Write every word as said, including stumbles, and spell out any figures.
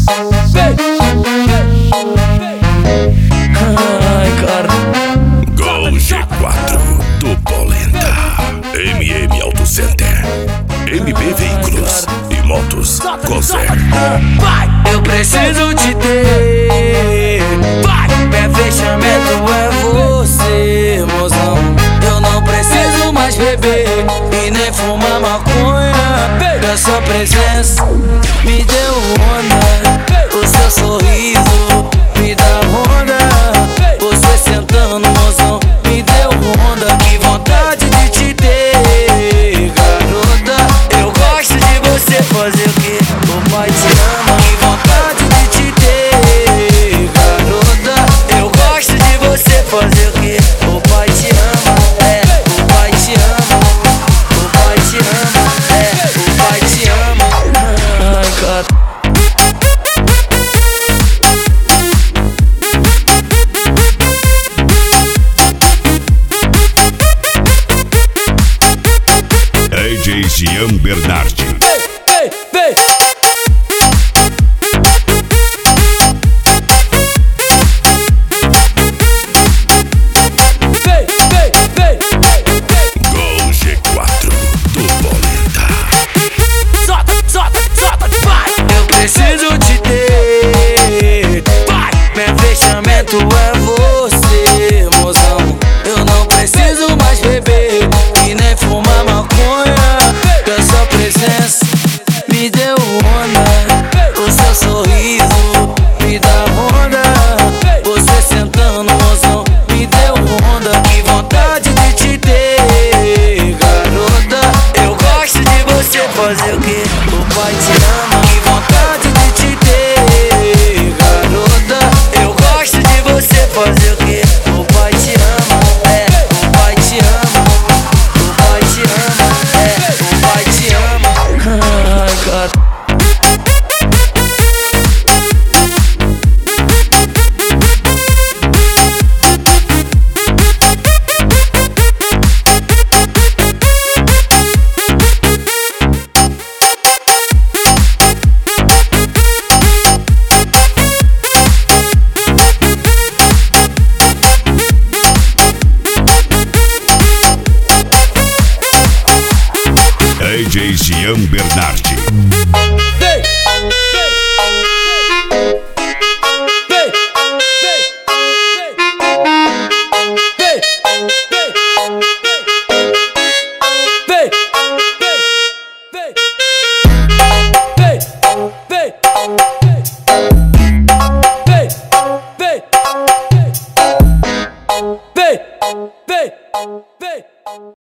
Ai, cara. Gol G quatro do Polenta, M M Auto Center, M B Veículos e Motos Coser. Vai, eu preciso te ter. Vai, meu fechamento é você, mozão. Eu não preciso mais beber e nem fumar maconha. A sua presença me deu onda, o seu sorriso me dá onda. Você sentando, mozão, me deu onda. Que vontade de te ter, garota. Eu gosto de você fazer o que o pai te ama. Que vontade de te ter, garota. Eu gosto de você fazer o que o pai te ama. É, o pai te ama, o pai te ama. É, o pai te ama. Ai, cara. D J Jean Bernardi. Vem, vem, vem, vem, vem, vem. Gol G quatro do Polenta. Solta, solta, solta, vai. Eu preciso te ter. Vai, meu fechamento é você, mozão. Eu não preciso mais beber e nem fumar maconha. A sua presença me deu onda, o seu sorriso me dá onda. Você sentando, mozão, me deu onda. Que vontade de te ter, garota. Eu gosto de você fazer o que o pai te ama. Que vontade de te ter, garota. Eu gosto de você fazer o que o pai te ama. É, o pai te ama, o pai te ama. É, o pai te ama. Ai, cara. D J Jean Bernardi. Vem, vem, vem, vem, vem, vem.